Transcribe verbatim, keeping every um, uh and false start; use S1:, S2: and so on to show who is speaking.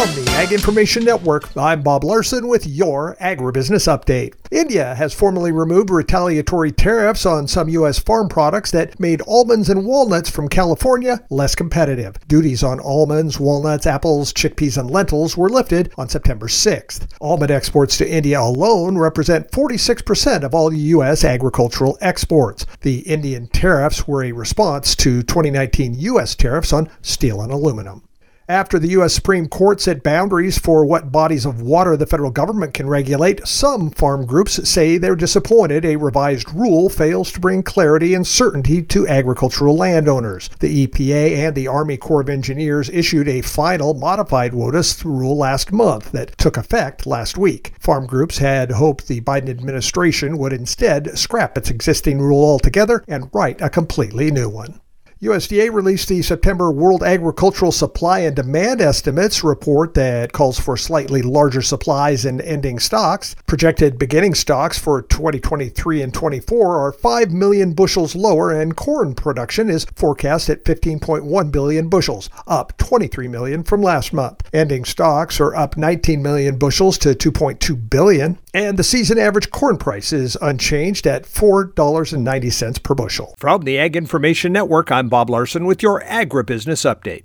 S1: From the Ag Information Network, I'm Bob Larson with your Agribusiness Update. India has formally removed retaliatory tariffs on some U S farm products that made almonds and walnuts from California less competitive. Duties on almonds, walnuts, apples, chickpeas, and lentils were lifted on September sixth. Almond exports to India alone represent forty-six percent of all U S agricultural exports. The Indian tariffs were a response to twenty nineteen U S tariffs on steel and aluminum. After the U S Supreme Court set boundaries for what bodies of water the federal government can regulate, some farm groups say they're disappointed a revised rule fails to bring clarity and certainty to agricultural landowners. The E P A and the Army Corps of Engineers issued a final modified WOTUS rule last month that took effect last week. Farm groups had hoped the Biden administration would instead scrap its existing rule altogether and write a completely new one. U S D A released the September World Agricultural Supply and Demand Estimates report that calls for slightly larger supplies and ending stocks. Projected beginning stocks for twenty twenty-three and twenty-four are five million bushels lower, and corn production is forecast at fifteen point one billion bushels, up twenty-three million from last month. Ending stocks are up nineteen million bushels to two point two billion, and the season average corn price is unchanged at four dollars and ninety cents per bushel.
S2: From the Ag Information Network, I'm Bob Larson with your Agribusiness Update.